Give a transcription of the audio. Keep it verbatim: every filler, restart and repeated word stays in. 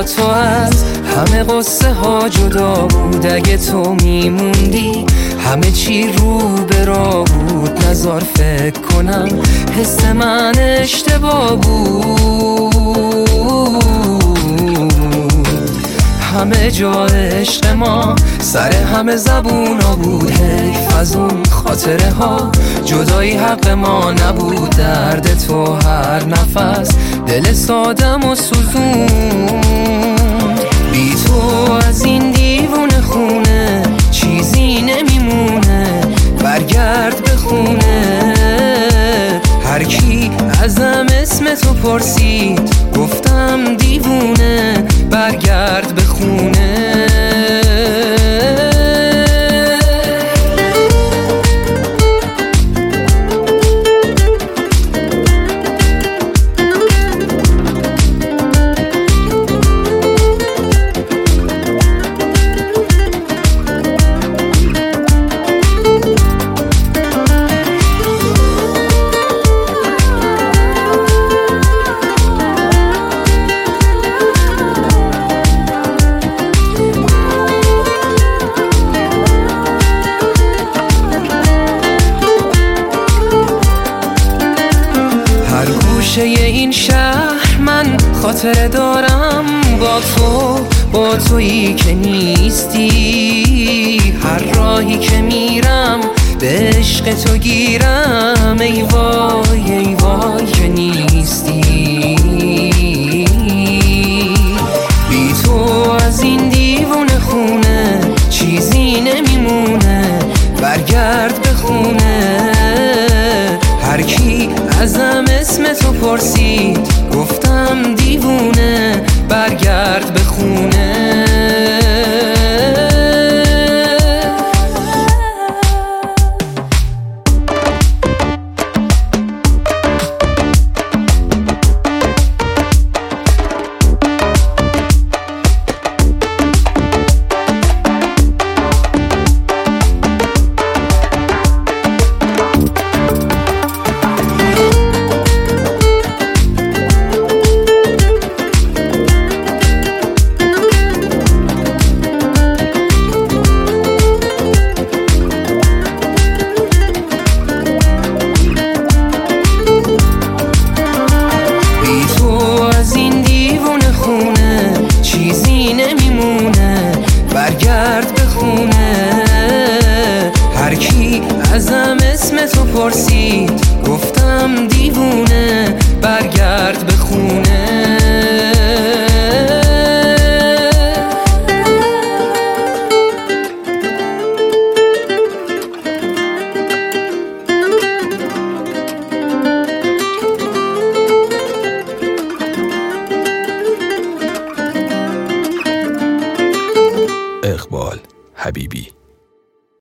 تو از همه قصه ها جدا بود. اگه تو میموندی همه چی رو به راه بود. نزار فکر کنم حس من اشتباه بود. همه جا عشق ما سر همه زبونا بود. حیف از اون خاطره ها جدایی حق ما نبود. درد تو هر نفس دل سادم و سوزون. بی تو از این دیوونه خونه چیزی نمیمونه. برگرد به خونه. هر کی ازم اسم تو پرسید گفتم دیوونه. برگرد به خونه. این شهر من خاطره دارم با تو، با تویی که نیستی. هر راهی که میرم به عشق تو گیرم. ای وای ای وای که نیستی. بی تو از این دیوونه خونه چیزی نمیمونه. برگرد به خونه. هر کی ازم اسم تو پرسید گفتم دیوونه. برگرد به خونه. برگرد به خونه. هر کی ازم اسم تو پرسید گفتم دیوونه. برگرد به خونه.